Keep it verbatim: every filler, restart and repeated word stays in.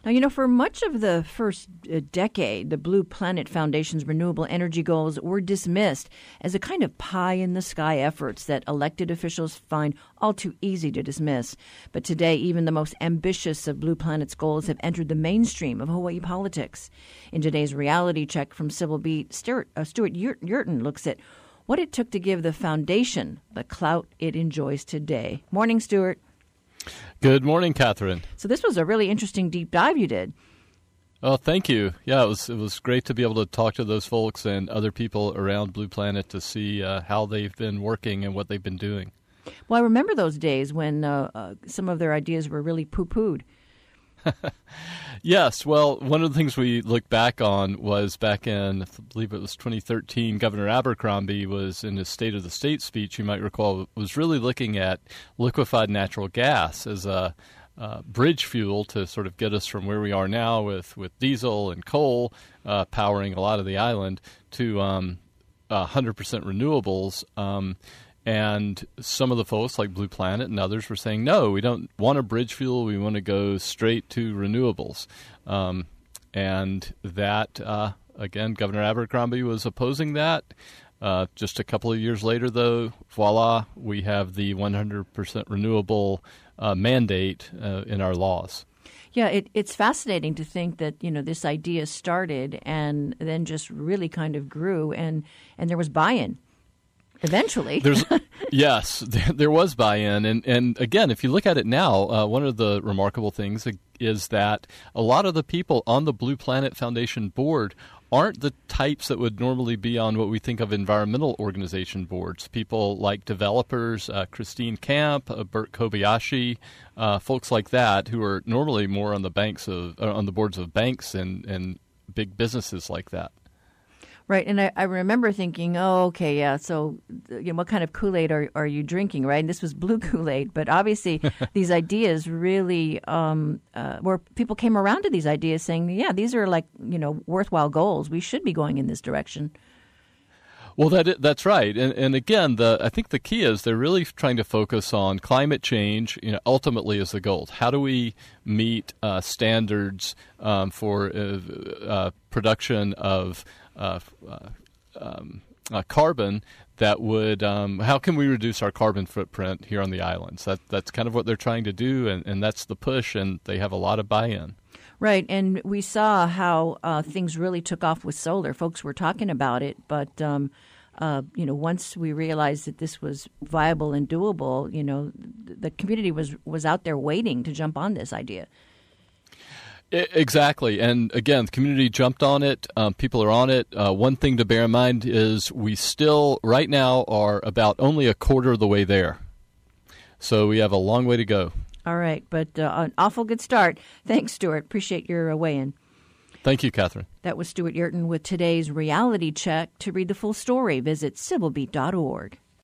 Now, you know, for much of the first uh, decade, the Blue Planet Foundation's renewable energy goals were dismissed as a kind of pie-in-the-sky efforts that elected officials find all too easy to dismiss. But today, even the most ambitious of Blue Planet's goals have entered the mainstream of Hawaii politics. In today's reality check from Civil Beat, Stuart, uh, Stuart Yurton looks at what it took to give the foundation the clout it enjoys today. Morning, Stuart. Good morning, Catherine. So this was a really interesting deep dive you did. Oh, thank you. Yeah, it was it was great to be able to talk to those folks and other people around Blue Planet to see uh, how they've been working and what they've been doing. Well, I remember those days when uh, uh, some of their ideas were really poo-pooed. Yes. Well, one of the things we looked back on was back in, I believe it was twenty thirteen, Governor Abercrombie was in his State of the State speech, you might recall, was really looking at liquefied natural gas as a uh, bridge fuel to sort of get us from where we are now with, with diesel and coal uh, powering a lot of the island to um, one hundred percent renewables. Um And some of the folks like Blue Planet and others were saying, no, we don't want a bridge fuel. We want to go straight to renewables. Um, and that, uh, again, Governor Abercrombie was opposing that. Uh, just a couple of years later, though, voila, we have the one hundred percent renewable uh, mandate uh, in our laws. Yeah, it, it's fascinating to think that, you know, this idea started and then just really kind of grew and, and there was buy-in. Eventually. There's, yes, there was buy-in. And, and again, if you look at it now, uh, one of the remarkable things is that a lot of the people on the Blue Planet Foundation board aren't the types that would normally be on what we think of environmental organization boards. People like developers, uh, Christine Camp, uh, Bert Kobayashi, uh, folks like that who are normally more on the banks of uh, on the boards of banks and, and big businesses like that. Right, and I, I remember thinking, oh, okay, yeah, so you know, what kind of Kool-Aid are, are you drinking, right? And this was blue Kool-Aid, but obviously these ideas really, um, uh, where people came around to these ideas saying, yeah, these are like, you know, worthwhile goals. We should be going in this direction. Well, that that's right, and and again, the I think the key is they're really trying to focus on climate change. You know, ultimately is the goal. How do we meet uh, standards um, for uh, uh, production of uh, uh, um, uh, carbon that would? Um, how can we reduce our carbon footprint here on the islands? That that's kind of what they're trying to do, and, and that's the push, and they have a lot of buy-in. Right, and we saw how uh, things really took off with solar. Folks were talking about it, but um, uh, you know, once we realized that this was viable and doable, you know, th- the community was was out there waiting to jump on this idea. Exactly, and again, the community jumped on it. Um, people are on it. Uh, one thing to bear in mind is we still, right now, are about only a quarter of the way there. So we have a long way to go. All right, but uh, an awful good start. Thanks, Stuart. Appreciate your uh, weigh-in. Thank you, Catherine. That was Stuart Yurton with today's Reality Check. To read the full story, visit civil beat dot org.